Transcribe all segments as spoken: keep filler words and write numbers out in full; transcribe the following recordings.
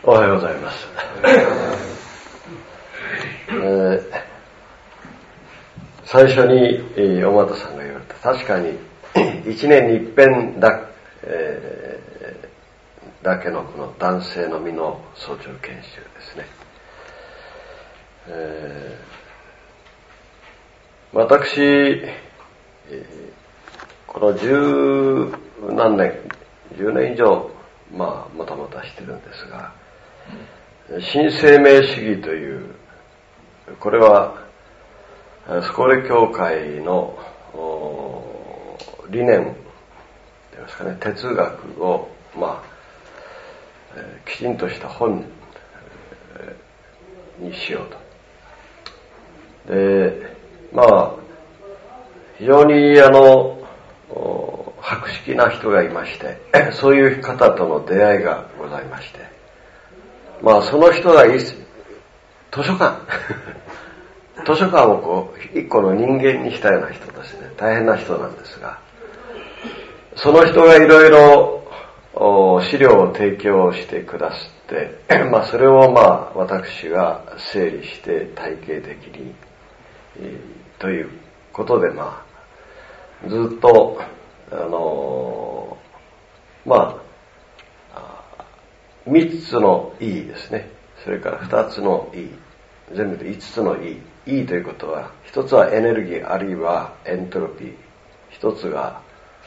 おはようございます。えー、最初に、えー、尾形さんが言われた、確かに一年に一遍だ、えー、だけのこの男性のみの早朝研修ですね。えー、私、えー、この十何年、十年以上、まあ、もたもたしてるんですが、新生命主義という、これはスコーレ教会の理念といいますかね、哲学を、まあ、えー、きちんとした本にしようと。で、まあ非常にあの博識な人がいまして、そういう方との出会いがございまして、まあその人がい図書館図書館をこう一個の人間にしたような人ですね。大変な人なんですが、その人がいろいろ資料を提供してくださって、まあそれをまあ私が整理して体系的に、えー、ということで、まあずっとあのー、まあ三つの E ですね。それから二つの E、全部で五つの E。E ということは、一つはエネルギーあるいはエントロピー、一つが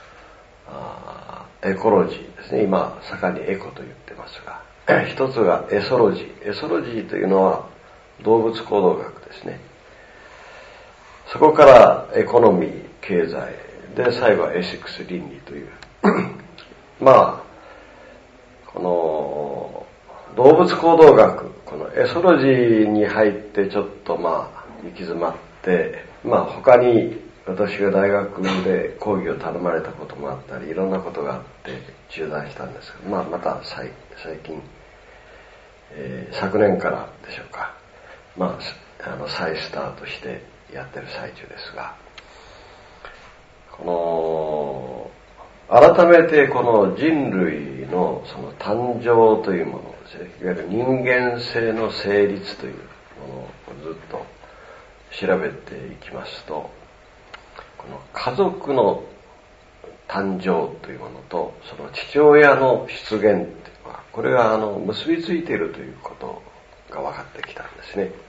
エコロジーですね。今盛んにエコと言ってますが、一つがエソロジー。エソロジーというのは動物行動学ですね。そこからエコノミー、経済で、最後はエシックス、倫理というまあこの動物行動学、このエソロジーに入ってちょっとまあ行き詰まって、まあ他に私が大学で講義を頼まれたこともあったり、いろんなことがあって中断したんですが、まあまた 最, 最近、えー、昨年からでしょうか、まああの再スタートしてやってる最中ですが、この改めてこの人類のその誕生というものですね、いわゆる人間性の成立というものをずっと調べていきますと、この家族の誕生というものとその父親の出現というのは、これがあの結びついているということが分かってきたんですね。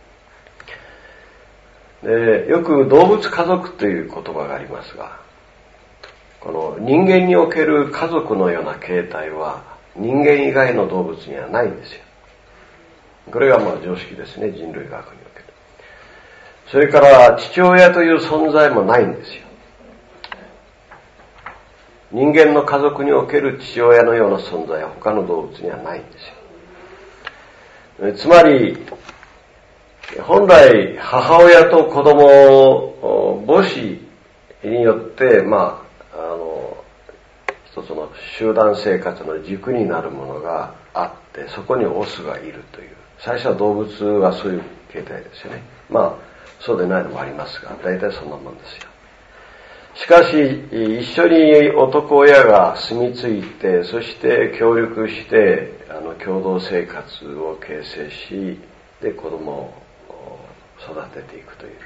で、よく動物家族という言葉がありますが、この人間における家族のような形態は人間以外の動物にはないんですよ。これがまあ常識ですね、人類学における。それから父親という存在もないんですよ。人間の家族における父親のような存在は他の動物にはないんですよ。つまり本来母親と子供を母子によってまああの一つの集団生活の軸になるものがあって、そこにオスがいるという、最初は動物はそういう形態ですよね。まあそうでないのもありますが、大体そんなもんですよ。しかし一緒に男親が住み着いて、そして協力してあの共同生活を形成し、で子供を育てていくという、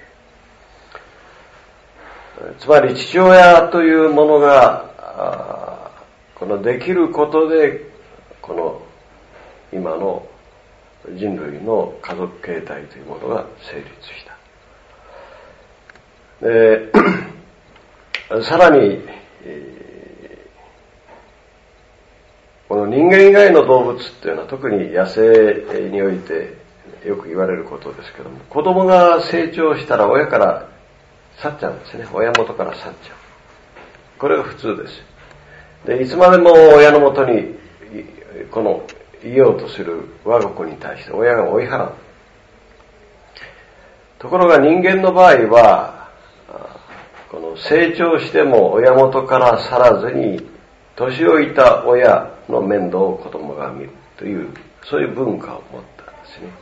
つまり父親というものがこのできることで、この今の人類の家族形態というものが成立した。でさらに、えー、この人間以外の動物っていうのは、特に野生においてよく言われることですけども、子供が成長したら親から去っちゃうんですね。親元から去っちゃう。これが普通です。で、いつまでも親の元にこのいようとする我が子に対して親が追い払う。ところが人間の場合は、この成長しても親元から去らずに、年老いた親の面倒を子供が見るという、そういう文化を持ったんですね。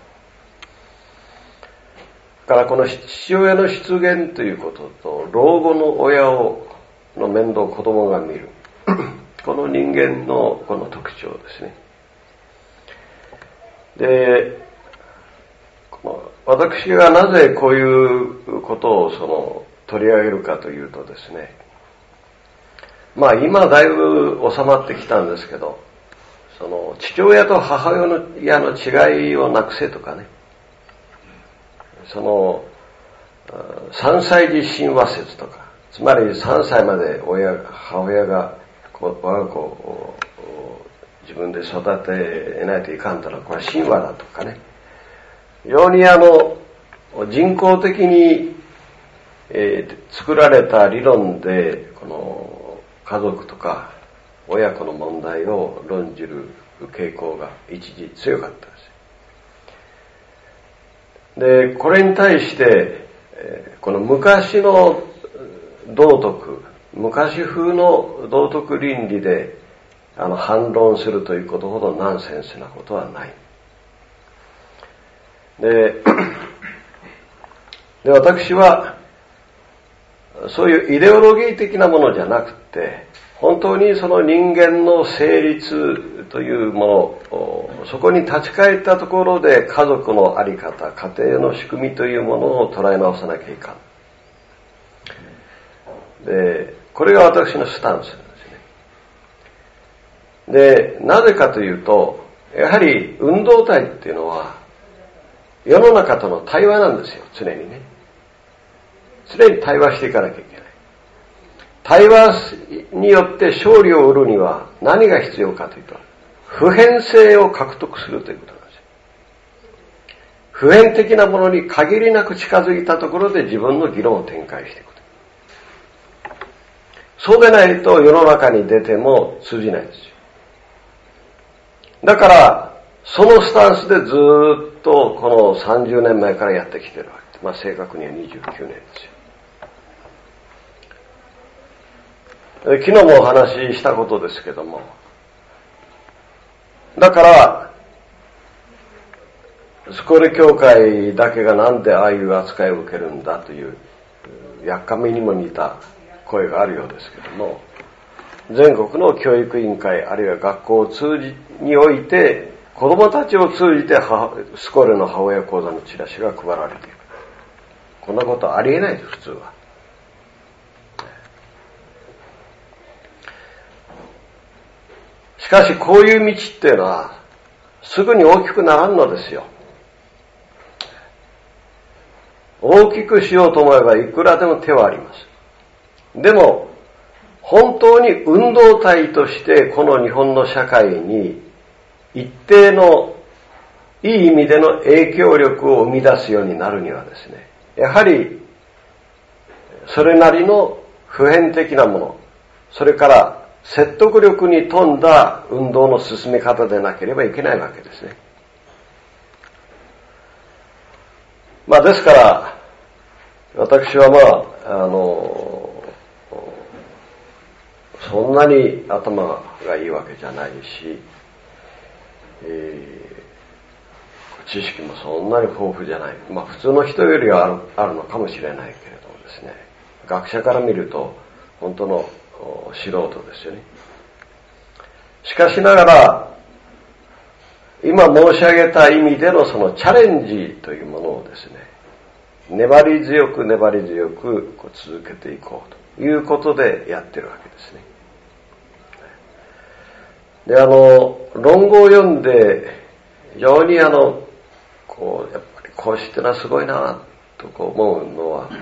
だからこの父親の出現ということと、老後の親をの面倒を子供が見るこの人間のこの特徴ですね。 で、私がなぜこういうことをその取り上げるかというとですね、まあ今だいぶ収まってきたんですけど、その父親と母親の違いをなくせとかね、そのさんさい児神話説とか、つまりさんさいまで親母親が我が子を自分で育てないといかんというのはこれは神話だとかね、非常にあの人工的に、えー、作られた理論でこの家族とか親子の問題を論じる傾向が一時強かったです。で、これに対して、えー、この昔の道徳、昔風の道徳倫理であの反論するということほどナンセンスなことはない。で、で私はそういうイデオロギー的なものじゃなくて、本当にその人間の成立というもの、そこに立ち返ったところで家族の在り方、家庭の仕組みというものを捉え直さなきゃいかん。で、これが私のスタンスなんですね。で、なぜかというと、やはり運動体っていうのは世の中との対話なんですよ、常にね。常に対話していかなきゃいけない。対話によって勝利を得るには何が必要かというと、普遍性を獲得するということなんですよ。普遍的なものに限りなく近づいたところで自分の議論を展開していくと。そうでないと世の中に出ても通じないですよ。だから、そのスタンスでずっとこのさんじゅうねんまえからやってきてるわけです。まあ正確にはにじゅうきゅうねんですよ。昨日もお話ししたことですけども、だからスコール教会だけがなんでああいう扱いを受けるんだというやっかみにも似た声があるようですけども、全国の教育委員会あるいは学校を通じにおいて子供たちを通じてスコールの母親講座のチラシが配られている。こんなことありえないです、普通は。しかしこういう道っていうのはすぐに大きくならんのですよ。大きくしようと思えばいくらでも手はあります。でも本当に運動体としてこの日本の社会に一定のいい意味での影響力を生み出すようになるにはですね、やはりそれなりの普遍的なもの、それから説得力に富んだ運動の進め方でなければいけないわけですね。まあですから私はまああのそんなに頭がいいわけじゃないし、えー、知識もそんなに豊富じゃない。まあ普通の人よりはある、あるのかもしれないけれどもですね、学者から見ると本当の素人ですよね。しかしながら今申し上げた意味でのそのチャレンジというものをですね、粘り強く粘り強くこう続けていこうということでやってるわけですね。で、あの論語を読んで非常にあのこうやっぱり孔子ってのはすごいなとこう思うのは、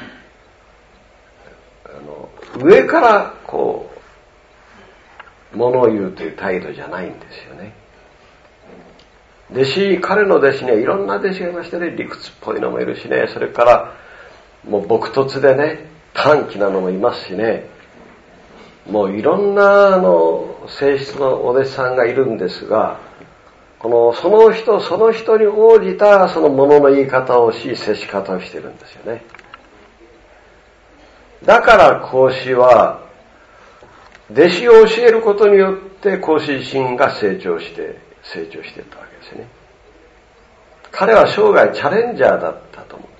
あの上からこう物を言うという態度じゃないんですよね。弟子、彼の弟子にはいろんな弟子がいましてね、理屈っぽいのもいるしね、それからもう朴突でね、短気なのもいますしね、もういろんなあの性質のお弟子さんがいるんですが、このその人その人に応じたそのものの言い方をし、接し方をしてるんですよね。だから孔子は弟子を教えることによって孔子自身が成長して成長していったわけですね。彼は生涯チャレンジャーだったと思うんです。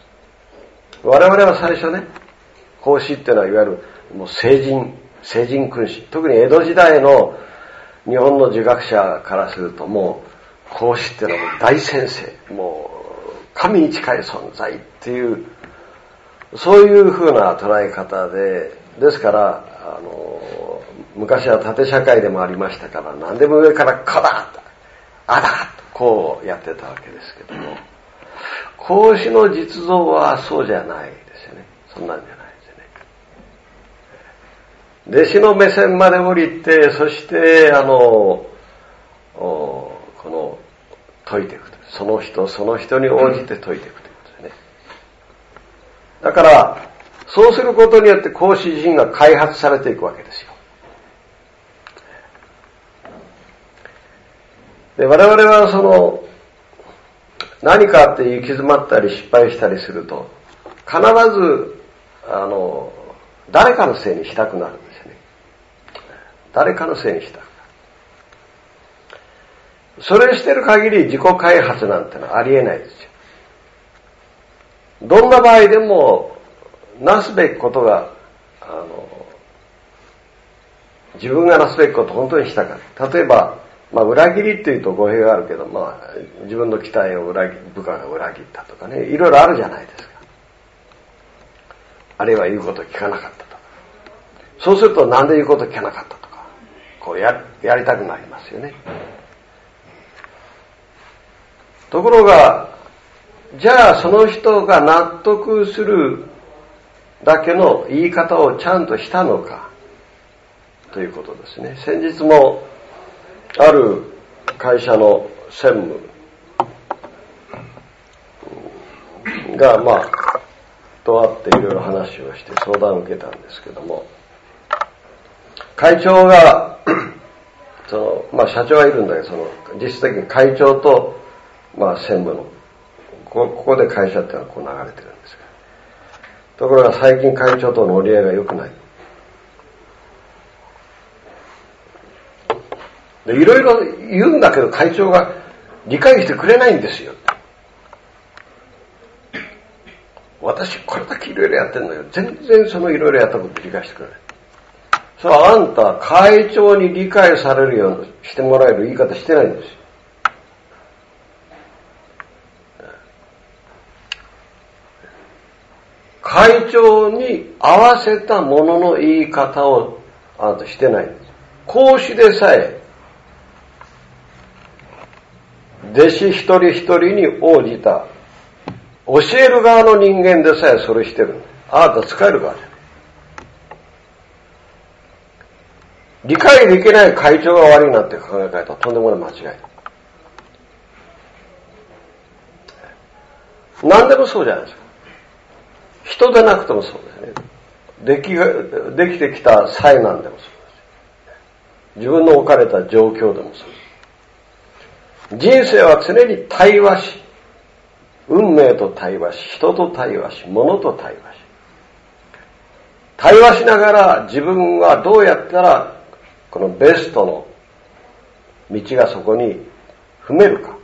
我々は最初ね、孔子っていうのはいわゆるもう聖人聖人君子、特に江戸時代の日本の儒学者からするともう孔子っていうのはもう大先生、もう神に近い存在っていうそういうふうな捉え方で、ですからあの昔は縦社会でもありましたから、何でも上からこだあだとこうやってたわけですけども、孔子の実像はそうじゃないですよね。そんなんじゃないですよね。弟子の目線まで降りて、そしてあのこの説いていくと、その人その人に応じて説いていくということですね。だからそうすることによって孔子自身が開発されていくわけですよ。で、我々はその何かあって行き詰まったり失敗したりすると、必ずあの誰かのせいにしたくなるんですよね。誰かのせいにしたくなる。それしてる限り自己開発なんてのはありえないですよ。どんな場合でもなすべきことがあの自分がなすべきことを本当にしたかった。例えば、まあ、裏切りっていうと語弊があるけど、まあ、自分の期待を裏切部下が裏切ったとかね、いろいろあるじゃないですか。あるいは言うことを聞かなかったとか。そうするとなんで言うことを聞かなかったとか、こう や, やりたくなりますよね。ところが、じゃあその人が納得するだけの言い方をちゃんとしたのかということですね。先日もある会社の専務がまあと会っていろいろ話をして相談を受けたんですけども、会長がそのまあ社長がいるんだけど、その実質的に会長とまあ専務のここで会社っていうのはこう流れてるんですが、ところが最近会長との折り合いが良くない。で、いろいろ言うんだけど会長が理解してくれないんですよ。私これだけいろいろやってるのよ。全然そのいろいろやったこと理解してくれない。それはあんた会長に理解されるようにしてもらえる言い方してないんですよ。会長に合わせたものの言い方をあなたしてないんです。孔子でさえ弟子一人一人に応じた教える側の人間でさえそれしてる。あなた使える側じゃない。理解できない会長が悪いなって考え方はとんでもない間違いだ。何でもそうじゃないですか。人でなくてもそうですね。できが、できてきた災難でもそうです。自分の置かれた状況でもそうです。人生は常に対話し、運命と対話し、人と対話し、物と対話し、対話しながら自分はどうやったらこのベストの道がそこに踏めるか。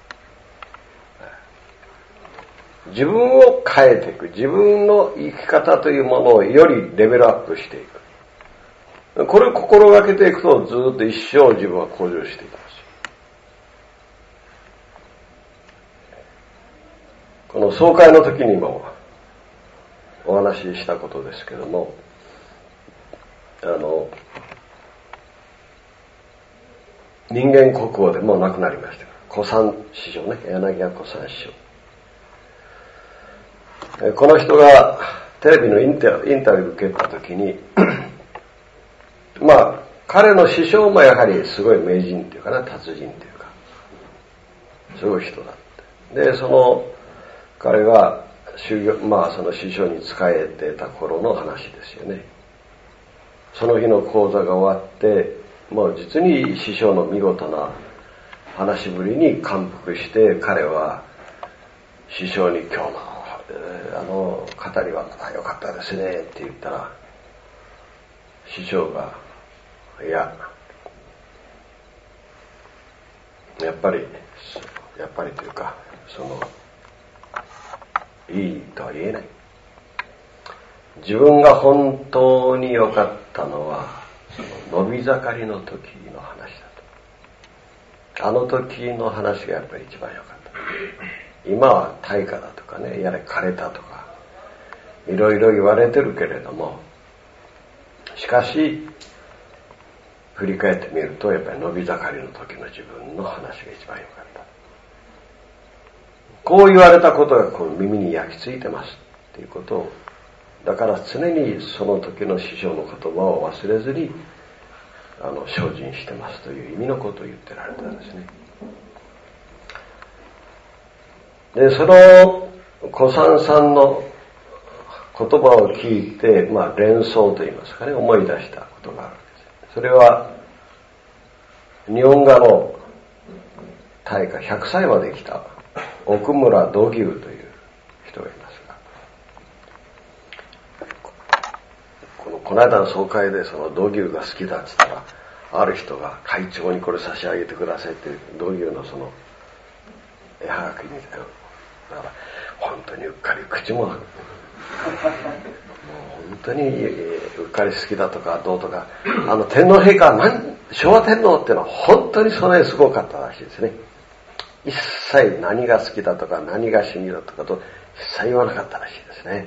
自分を変えていく。自分の生き方というものをよりレベルアップしていく。これを心がけていくとずっと一生自分は向上していきます。この総会の時にもお話ししたことですけども、あの人間国宝でもう亡くなりました小三師匠ね、柳家小三師匠。この人がテレビのインタビューを受けたときにまあ彼の師匠もやはりすごい名人っていうかな、達人っていうかすごい人だって。でその彼が修行、まあその師匠に仕えてた頃の話ですよね。その日の講座が終わって、もう実に師匠の見事な話しぶりに感服して、彼は師匠に今日のあの語りは良かったですねって言ったら、師匠がいややっぱりやっぱりというかそのいいとは言えない。自分が本当に良かったのはその伸び盛りの時の話だと。 あの時の話がやっぱり一番良かった。今は大化だとかね、やれ枯れたとかいろいろ言われてるけれども、しかし振り返ってみるとやっぱり伸び盛りの時の自分の話が一番良かった。こう言われたことがこの耳に焼き付いてますっていうことを、だから常にその時の師匠の言葉を忘れずにあの精進してますという意味のことを言ってられたんですね。でその小さんさんの言葉を聞いて、まあ、連想といいますかね、思い出したことがあるんです。それは日本画の大家ひゃくさいまで生きた奥村土牛という人がいますが、このこの間の総会でその土牛が好きだって言ったら、ある人が会長にこれ差し上げてくださいって土牛のその絵はがきみたいな、だから本当にうっかり口ももう本当にうっかり好きだとかどうとか、あの天皇陛下は昭和天皇っていうのは本当にそれすごかったらしいですね。一切何が好きだとか何が趣味だとかと一切言わなかったらしいですね。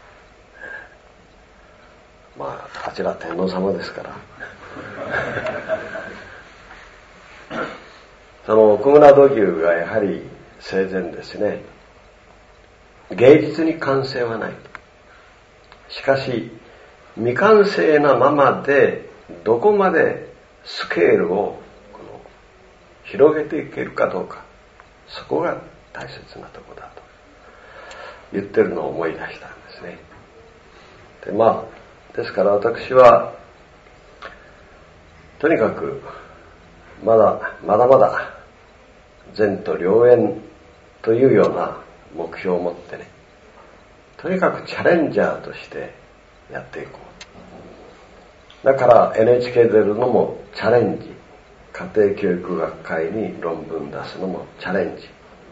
まああちら天皇様ですからその奥村土牛がやはり生前ですね、芸術に完成はない。しかし未完成なままでどこまでスケールをこの広げていけるかどうか、そこが大切なところだと言ってるのを思い出したんですね。でまあですから私はとにかくまだまだまだ前途良縁というような目標を持ってね、とにかくチャレンジャーとしてやっていこう。だから エヌエイチケー 出るのもチャレンジ、家庭教育学会に論文出すのもチャレンジ。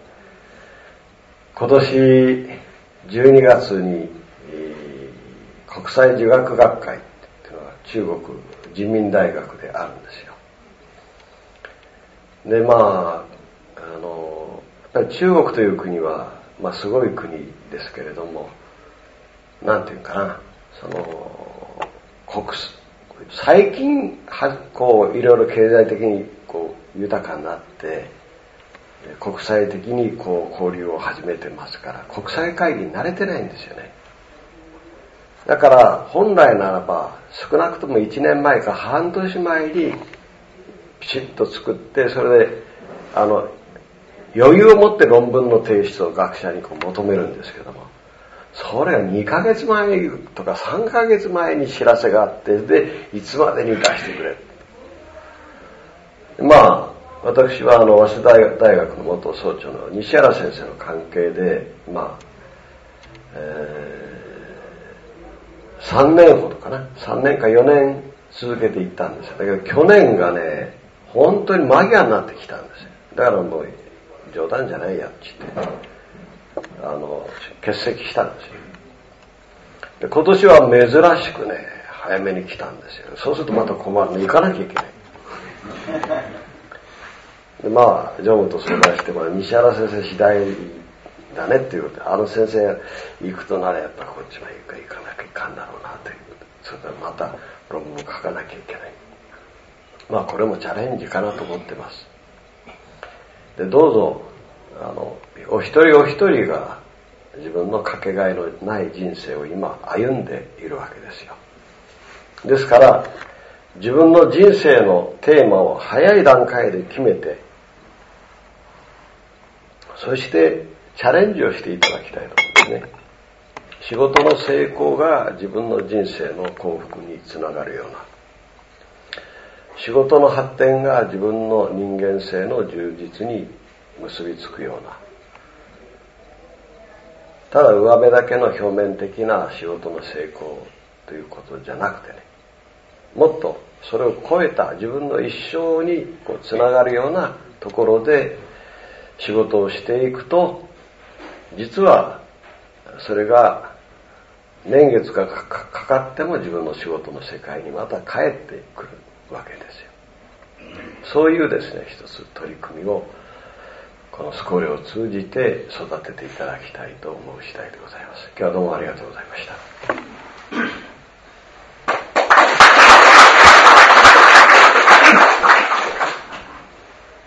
今年じゅうにがつに、えー、国際儒学学会っていうのが中国人民大学であるんですよ。でまああのやっぱり中国という国は、まあ、すごい国ですけれども、なんていうかな、その国最近はこういろいろ経済的にこう豊かになって国際的にこう交流を始めてますから、国際会議に慣れてないんですよね。だから本来ならば少なくともいちねんまえか半年前にピシッと作って、それであの余裕を持って論文の提出を学者にこう求めるんですけども、それがにかげつまえとかさんかげつまえに知らせがあって、でいつまでに出してくれる。まあ私はあの早稲田大学の元総長の西原先生の関係で、まあ、えー、さんねんほどかな、さんねんかよねん続けていったんですよ。だけど去年がね本当に間際になってきたんですよ。だからもう冗談じゃないやって言ってあの欠席したんですよ。で今年は珍しくね早めに来たんですよ。そうするとまた困るの、行かなきゃいけないでまあ常務と相談しても西原先生次第だねっていうことで、あの先生行くとならやっぱこっちも行か行かなきゃいかんだろうなということで、それでまた論文を書かなきゃいけない。まあこれもチャレンジかなと思ってます。でどうぞあのお一人お一人が自分のかけがえのない人生を今歩んでいるわけですよ。ですから自分の人生のテーマを早い段階で決めて、そしてチャレンジをしていただきたいと思うんですね。仕事の成功が自分の人生の幸福につながるような、仕事の発展が自分の人間性の充実に結びつくような、ただ上辺だけの表面的な仕事の成功ということじゃなくてね、もっとそれを超えた自分の一生にこうつながるようなところで仕事をしていくと、実はそれが年月がかかっても自分の仕事の世界にまた帰ってくるわけですよ。 そういうですね、一つ取り組みをこのスコーレを通じて育てていただきたいと思う次第でございます。今日はどうもありがとうございました。